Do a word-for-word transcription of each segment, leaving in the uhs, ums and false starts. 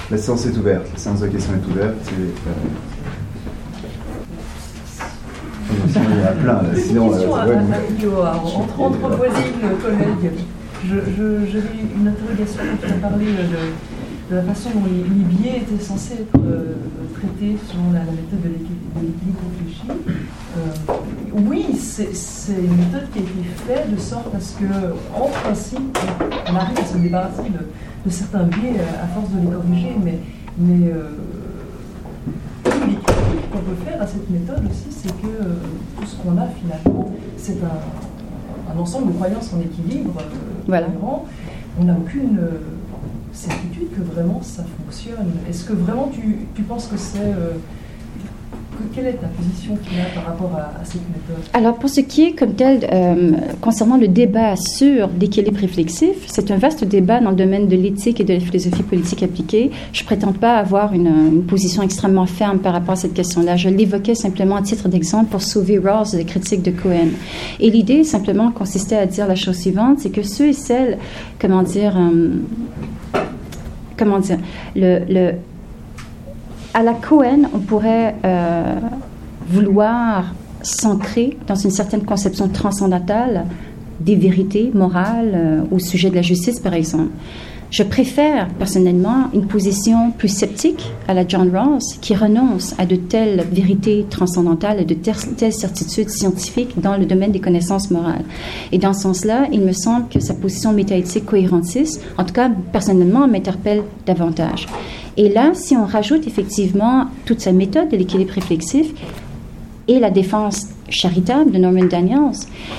La séance est ouverte. La séance de questions est ouverte. Et, euh... Sinon, il y en a plein. Là. Sinon, question euh, à, ouais, à Mario, entre autres voisines, collègues. Je, je, j'avais une interrogation quand tu as parlé de, de la façon dont les, les biais étaient censés être euh, traités selon la, la méthode de l'équilibre, de l'équilibre réfléchi. Euh, oui, c'est, c'est une méthode qui a été faite de sorte à ce que, en principe, on arrive à se débarrasser de, de certains biais à force de les corriger, mais, mais euh, les critiques qu'on peut faire à cette méthode aussi, c'est que euh, tout ce qu'on a finalement, c'est un, un ensemble de croyances en équilibre. Euh, voilà. Cohérent. On n'a aucune euh, certitude que vraiment ça fonctionne. Est-ce que vraiment tu, tu penses que c'est... Euh, que, quelle est ta position qu'il a par rapport à, à cette méthode? Alors, pour ce qui est comme tel, euh, concernant le débat sur l'équilibre réflexif, c'est un vaste débat dans le domaine de l'éthique et de la philosophie politique appliquée. Je ne prétends pas avoir une, une position extrêmement ferme par rapport à cette question-là. Je l'évoquais simplement à titre d'exemple pour sauver Rawls des critiques de Cohen. Et l'idée, simplement, consistait à dire la chose suivante, c'est que ceux et celles, comment dire, euh, comment dire, le... le à la Cohen, on pourrait euh, vouloir s'ancrer dans une certaine conception transcendantale des vérités morales euh, au sujet de la justice, par exemple. Je préfère personnellement une position plus sceptique à la John Rawls, qui renonce à de telles vérités transcendantales et de telles certitudes scientifiques dans le domaine des connaissances morales. Et dans ce sens-là, il me semble que sa position métaéthique cohérentiste, en tout cas personnellement, m'interpelle davantage. Et là, si on rajoute effectivement toute sa méthode de l'équilibre réflexif et la défense charitable de Norman Daniels,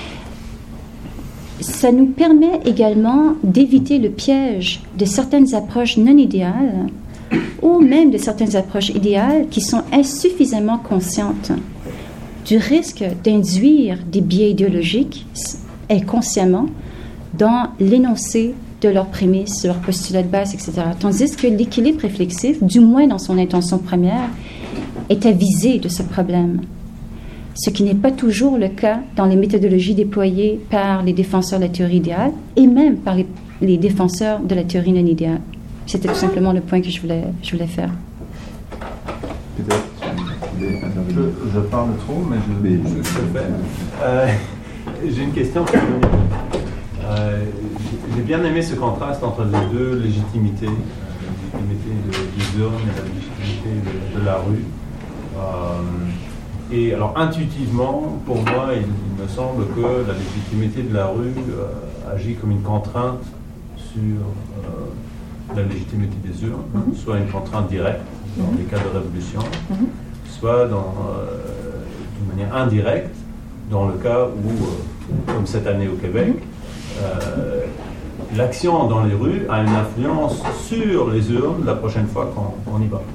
ça nous permet également d'éviter le piège de certaines approches non idéales ou même de certaines approches idéales qui sont insuffisamment conscientes du risque d'induire des biais idéologiques inconsciemment dans l'énoncé de leurs prémices, de leurs postulats de base, et cetera. Tandis que l'équilibre réflexif, du moins dans son intention première, est avisé de ce problème. Ce qui n'est pas toujours le cas dans les méthodologies déployées par les défenseurs de la théorie idéale et même par les, les défenseurs de la théorie non idéale. C'était tout simplement le point que je voulais, je voulais faire. Peut-être. Je, je parle trop, mais je, je, je le fais. Euh, j'ai une question pour vous. Euh, j'ai bien aimé ce contraste entre les deux légitimités, euh, la légitimité de, des urnes et la légitimité de, de la rue. Euh, et alors intuitivement, pour moi, il, il me semble que la légitimité de la rue euh, agit comme une contrainte sur euh, la légitimité des urnes, mm-hmm. soit une contrainte directe dans mm-hmm. les cas de révolution, mm-hmm. soit dans, euh, d'une manière indirecte dans le cas où, euh, comme cette année au Québec, mm-hmm. Euh, l'action dans les rues a une influence sur les urnes la prochaine fois qu'on, qu'on y va.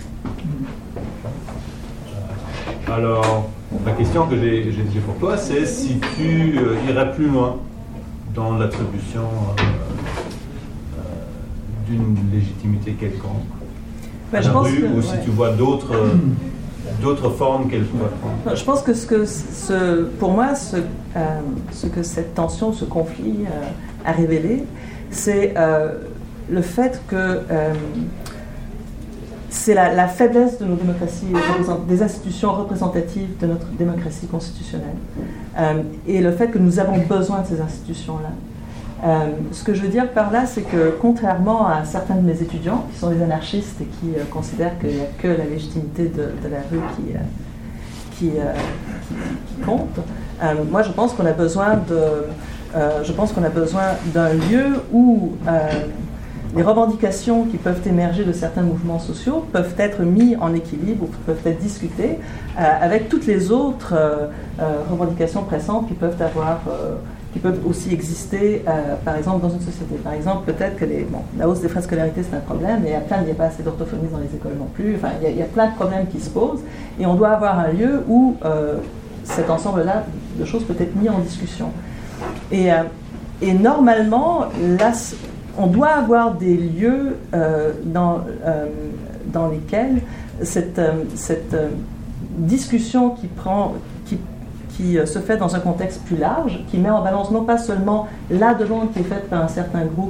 Euh, alors, la question que j'ai, j'ai, j'ai pour toi, c'est si tu euh, irais plus loin dans l'attribution euh, euh, d'une légitimité quelconque bah, à je la pense rue, que, ou ouais. si tu vois d'autres... Euh, d'autres formes qu'elle pourrait prendre. Je pense que, ce que ce, pour moi, ce, euh, ce que cette tension, ce conflit euh, a révélé, c'est euh, le fait que euh, c'est la, la faiblesse de nos démocraties, des institutions représentatives de notre démocratie constitutionnelle, euh, et le fait que nous avons besoin de ces institutions-là. Euh, ce que je veux dire par là, c'est que contrairement à certains de mes étudiants, qui sont des anarchistes et qui euh, considèrent qu'il n'y a que la légitimité de, de la rue qui, euh, qui, euh, qui, qui compte, euh, moi je pense qu'on a besoin de, euh, je pense qu'on a besoin d'un lieu où euh, les revendications qui peuvent émerger de certains mouvements sociaux peuvent être mis en équilibre ou peuvent être discutées euh, avec toutes les autres euh, euh, revendications pressantes qui peuvent avoir euh, qui peuvent aussi exister, euh, par exemple, dans une société. Par exemple, peut-être que les, bon, la hausse des frais de scolarité, c'est un problème, mais il y a plein, il n'y a pas assez d'orthophonie dans les écoles non plus. Enfin, il y a, il y a plein de problèmes qui se posent, et on doit avoir un lieu où euh, cet ensemble-là de choses peut être mis en discussion. Et, euh, et normalement, là, on doit avoir des lieux euh, dans, euh, dans lesquels cette, euh, cette euh, discussion qui prend... Qui, qui se fait dans un contexte plus large, qui met en balance non pas seulement la demande qui est faite par un certain groupe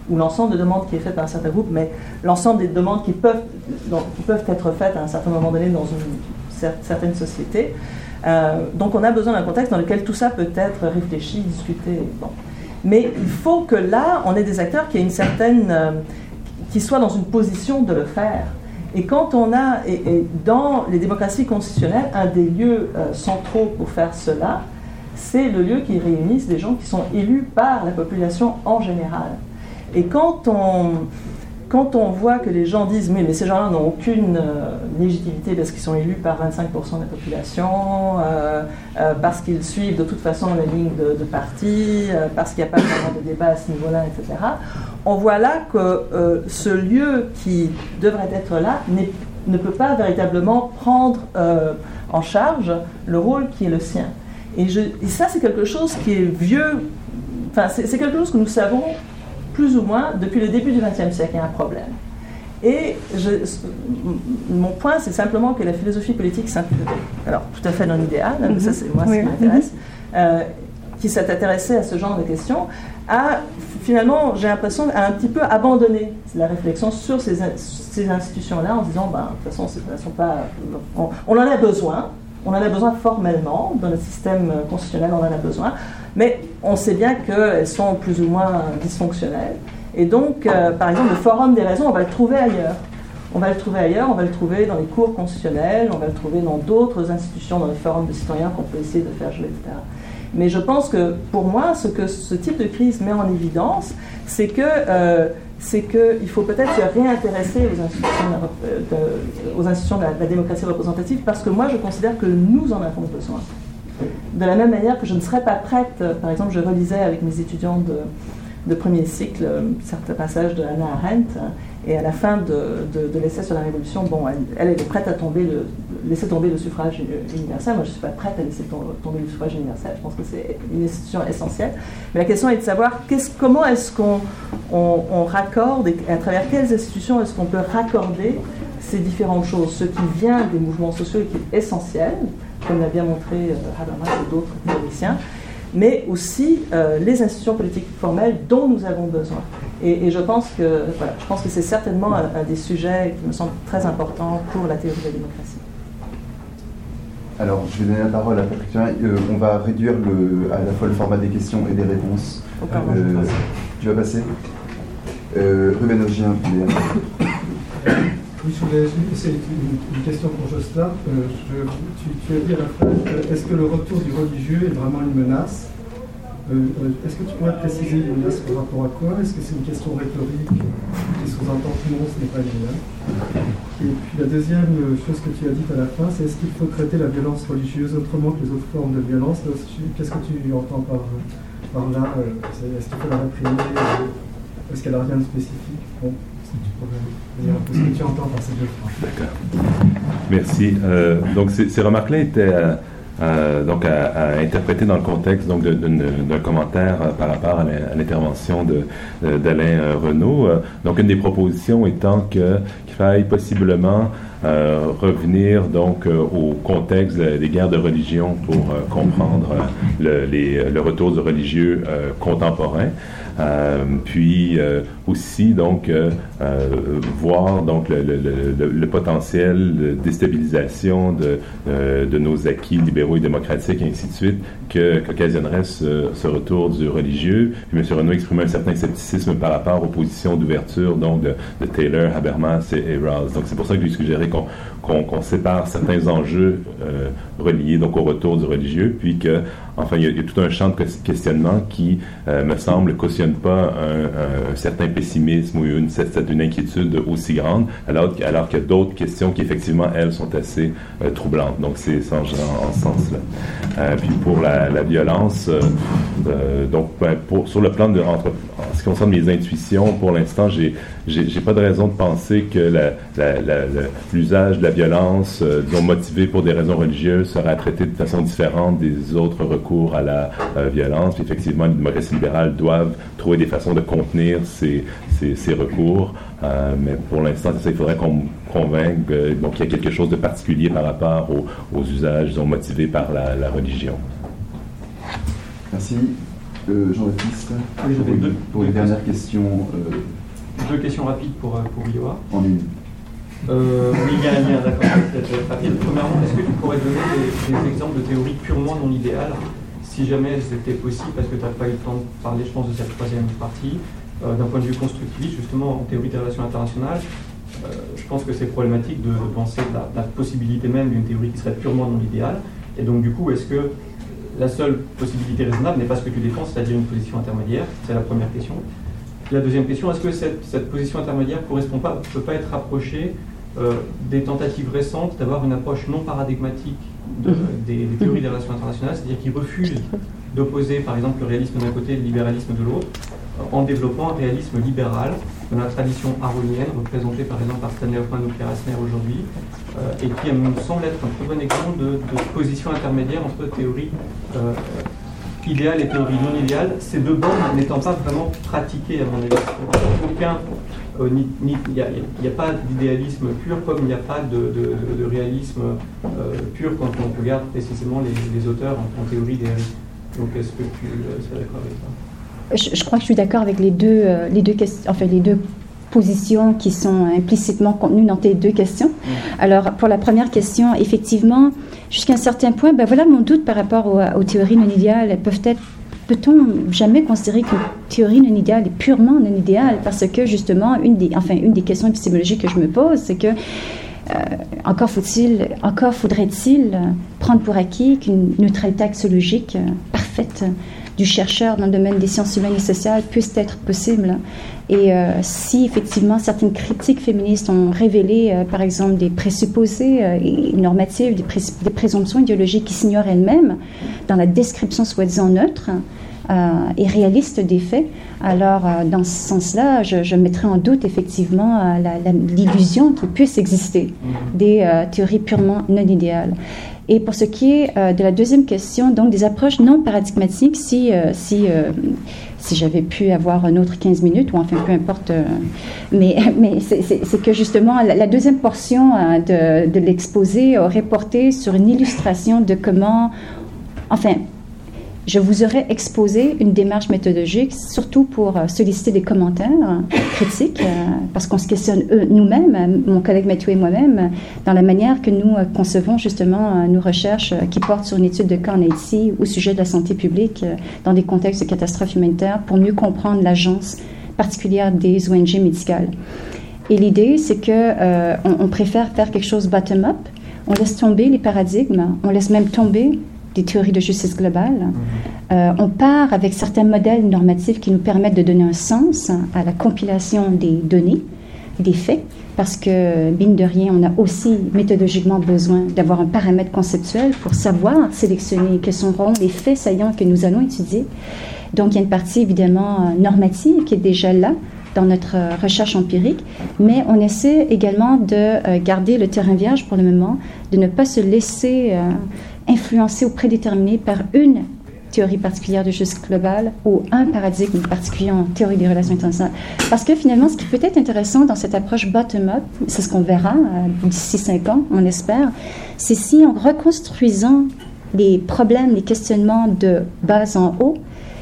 ou l'ensemble des demandes qui est faite par un certain groupe, mais l'ensemble des demandes qui peuvent, donc, qui peuvent être faites à un certain moment donné dans une certaine société. Euh, donc on a besoin d'un contexte dans lequel tout ça peut être réfléchi, discuté. Bon. Mais il faut que là, on ait des acteurs qui aient une certaine, euh, qui soient dans une position de le faire. Et quand on a, et, et dans les démocraties constitutionnelles, un des lieux euh, centraux pour faire cela, c'est le lieu qui réunit des gens qui sont élus par la population en général. Et quand on, quand on voit que les gens disent « mais, mais ces gens-là n'ont aucune euh, légitimité parce qu'ils sont élus par vingt-cinq pour cent de la population, euh, euh, parce qu'ils suivent de toute façon la ligne de, de parti, euh, parce qu'il n'y a pas vraiment de débat à ce niveau-là, et cetera » On voit là que euh, ce lieu qui devrait être là ne peut pas véritablement prendre euh, en charge le rôle qui est le sien. Et, je, et ça, c'est quelque chose qui est vieux, enfin, c'est, c'est quelque chose que nous savons plus ou moins depuis le début du vingtième siècle, il y a un problème. Et je, mon point, c'est simplement que la philosophie politique, alors tout à fait non idéal, mm-hmm. ça c'est moi, oui. ce qui m'intéresse, euh, qui s'est intéressé à ce genre de questions, a finalement, j'ai l'impression, a un petit peu abandonné la réflexion sur ces, ces institutions-là en disant, ben, de toute façon, elles sont pas, on, on en a besoin. On en a besoin formellement, dans le système constitutionnel, on en a besoin, mais on sait bien qu'elles sont plus ou moins dysfonctionnelles. Et donc, euh, par exemple, le forum des raisons, on va le trouver ailleurs. On va le trouver ailleurs, on va le trouver dans les cours constitutionnels, on va le trouver dans d'autres institutions, dans les forums de citoyens qu'on peut essayer de faire jouer, et cetera. Mais je pense que, pour moi, ce que ce type de crise met en évidence, c'est que... Euh, c'est qu'il faut peut-être se réintéresser aux institutions, de, de, aux institutions de, la, de la démocratie représentative, parce que moi, je considère que nous en avons besoin. De la même manière que je ne serais pas prête, par exemple, je relisais avec mes étudiants de, de premier cycle certains passages de Hannah Arendt, et à la fin de, de, de l'essai sur la Révolution, bon, elle, elle est prête à tomber le, laisser tomber le suffrage universel. Moi, je ne suis pas prête à laisser tomber le suffrage universel. Je pense que c'est une institution essentielle. Mais la question est de savoir comment est-ce qu'on on, on raccorde, et à travers quelles institutions est-ce qu'on peut raccorder ces différentes choses. Ce qui vient des mouvements sociaux et qui est essentiel, comme l'a bien montré euh, Habermas et d'autres théoriciens, mais aussi euh, les institutions politiques formelles dont nous avons besoin. Et, et je pense que voilà, je pense que c'est certainement un, un des sujets qui me semble très important pour la théorie de la démocratie. Alors, je vais donner la parole à Patrick. Euh, on va réduire le, à la fois le format des questions et des réponses. Oh, pardon, euh, tu vas passer euh, Ruben Augien. Oui, je voulais, c'est une, une question pour Jocelyn. Euh, je, tu, tu as dit à la fin, euh, est-ce que le retour du religieux est vraiment une menace? euh, Est-ce que tu pourrais préciser une menace par rapport à quoi? Est-ce que c'est une question rhétorique qui sous-entend que non, ce n'est pas une menace? Et puis la deuxième chose que tu as dite à la fin, c'est est-ce qu'il faut traiter la violence religieuse autrement que les autres formes de violence? Qu'est-ce que tu entends par, par là? Est-ce qu'il faut la réprimer? Est-ce qu'elle n'a rien de spécifique? Bon. Dire un peu ce que tu entends par ces deux phrases. D'accord. Merci. Euh, donc ces, ces remarques-là étaient euh, euh, donc à, à interpréter dans le contexte donc de, de, d'un commentaire euh, par rapport à, la, à l'intervention de, de, d'Alain euh, Renaud. Euh, donc une des propositions étant que qu'il faille possiblement euh, revenir donc euh, au contexte des guerres de religion pour euh, comprendre euh, le, les, le retour du religieux euh, contemporain. Euh, puis euh, aussi donc euh, euh, voir donc le, le, le, le potentiel de déstabilisation de, euh, de nos acquis libéraux et démocratiques et ainsi de suite que, qu'occasionnerait ce, ce retour du religieux. Puis M. Renaud exprimait un certain scepticisme par rapport aux positions d'ouverture donc de, de Taylor, Habermas et, et Rawls. Donc c'est pour ça que j'ai suggéré qu'on, qu'on, qu'on sépare certains enjeux euh, reliés donc au retour du religieux, puis que enfin il y, a, il y a tout un champ de questionnement qui euh, me semble cautionne pas un, un, un certain pessimisme ou une, une inquiétude aussi grande, alors, alors qu'il y a d'autres questions qui effectivement elles sont assez euh, troublantes. Donc c'est en, en, en ce sens-là. Euh, puis pour la, la violence, euh, euh, donc ben, pour, sur le plan de entre, en ce qui concerne mes intuitions, pour l'instant j'ai j'ai, j'ai pas de raison de penser que la, la, la, la, l'usage de la violence, euh, disons motivé pour des raisons religieuses, sera traité de façon différente des autres recours à la euh, violence. Puis effectivement, les démocraties libérales doivent trouver des façons de contenir ces, ces, ces recours. Euh, mais pour l'instant, c'est ça, il faudrait qu'on convainque euh, donc qu'il y a quelque chose de particulier par rapport aux, aux usages, disons, motivés par la, la religion. Merci. Euh, Jean-Baptiste, oui, pour, deux, pour une dernière question. Euh, deux questions rapides pour, pour Ioa. En une. Euh, oui, il y a un lien, d'accord, peut-être rapide. Premièrement, est-ce que tu pourrais donner des, des exemples de théories purement non idéales, si jamais elles étaient possibles, parce que tu n'as pas eu le temps de parler, je pense, de cette troisième partie, euh, d'un point de vue constructiviste, justement, en théorie des relations internationales, euh, je pense que c'est problématique de, de penser de la, de la possibilité même d'une théorie qui serait purement non idéale. Et donc, du coup, est-ce que la seule possibilité raisonnable n'est pas ce que tu défends, c'est-à-dire une position intermédiaire? C'est la première question. La deuxième question, est-ce que cette, cette position intermédiaire correspond pas, peut pas être rapprochée euh, des tentatives récentes d'avoir une approche non paradigmatique de, des, des théories des relations internationales, c'est-à-dire qui refusent d'opposer, par exemple, le réalisme d'un côté et le libéralisme de l'autre, euh, en développant un réalisme libéral de la tradition aronienne, représentée par exemple par Stanley Hoffmann ou Pierre Asner aujourd'hui, euh, et qui me semble être un très bon exemple de, de position intermédiaire entre théorie euh, idéale et théorie non idéale, ces deux bornes n'étant pas vraiment pratiquées à mon avis. Aucun, euh, ni, ni, il n'y a, a pas d'idéalisme pur comme il n'y a pas de, de, de, de réalisme euh, pur quand on regarde précisément les, les auteurs en, en théorie des R I. Donc est-ce que tu euh, serais d'accord avec ça? Je, je crois que je suis d'accord avec les deux, euh, les deux questions, enfin les deux positions qui sont implicitement contenues dans tes deux questions. Mmh. Alors, pour la première question, effectivement, jusqu'à un certain point, ben voilà mon doute par rapport aux, aux théories non idéales. Elles peuvent être, peut-on jamais considérer qu'une théorie non idéale est purement non idéale? Parce que, justement, une des, enfin, une des questions épistémologiques que je me pose, c'est que euh, encore faut-il, encore faudrait-il prendre pour acquis qu'une neutralité axiologique euh, parfaite du chercheur dans le domaine des sciences humaines et sociales puisse être possible. Et euh, si effectivement certaines critiques féministes ont révélé, euh, par exemple, des présupposés euh, normatifs, des, pré des présomptions idéologiques qui s'ignorent elles-mêmes dans la description soi-disant neutre euh, et réaliste des faits, alors euh, dans ce sens-là, je, je mettrais en doute effectivement euh, l'illusion qu'il puisse exister des euh, théories purement non idéales. Et pour ce qui est euh, de la deuxième question, donc des approches non paradigmatiques, si, euh, si, euh, si j'avais pu avoir un autre quinze minutes, ou enfin peu importe, euh, mais, mais c'est que justement la, la deuxième portion euh, de, de l'exposé aurait porté sur une illustration de comment, enfin, je vous aurais exposé une démarche méthodologique, surtout pour euh, solliciter des commentaires euh, critiques, euh, parce qu'on se questionne nous-mêmes, euh, mon collègue Mathieu et moi-même, dans la manière que nous euh, concevons justement euh, nos recherches euh, qui portent sur une étude de cas en Haïti au sujet de la santé publique euh, dans des contextes de catastrophes humanitaires pour mieux comprendre l'agence particulière des O N G médicales. Et l'idée, c'est que euh, on, on préfère faire quelque chose bottom-up, on laisse tomber les paradigmes, on laisse même tomber des théories de justice globale. Euh, on part avec certains modèles normatifs qui nous permettent de donner un sens à la compilation des données, des faits, parce que, mine de rien, on a aussi méthodologiquement besoin d'avoir un paramètre conceptuel pour savoir sélectionner quels seront les faits saillants que nous allons étudier. Donc, il y a une partie, évidemment, normative qui est déjà là dans notre recherche empirique, mais on essaie également de garder le terrain vierge pour le moment, de ne pas se laisser euh, influencé ou prédéterminé par une théorie particulière de justice globale ou un paradigme particulier en théorie des relations internationales. Parce que finalement, ce qui peut être intéressant dans cette approche bottom-up, c'est ce qu'on verra euh, d'ici cinq ans, on espère, c'est si en reconstruisant les problèmes, les questionnements de bas en haut,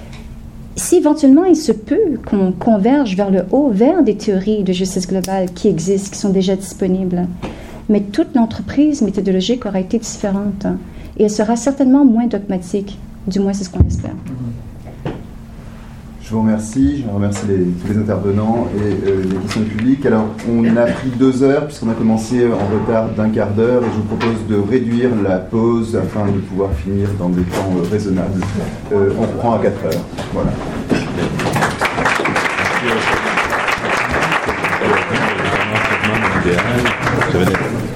si éventuellement il se peut qu'on converge vers le haut, vers des théories de justice globale qui existent, qui sont déjà disponibles, mais toute l'entreprise méthodologique aura été différente. Et elle sera certainement moins dogmatique. Du moins, c'est ce qu'on espère. Je vous remercie. Je remercie les, tous les intervenants et euh, les questions du public. Alors, on a pris deux heures puisqu'on a commencé en retard d'un quart d'heure et je vous propose de réduire la pause afin de pouvoir finir dans des temps euh, raisonnables. Euh, on reprend à quatre heures. Voilà. J'avais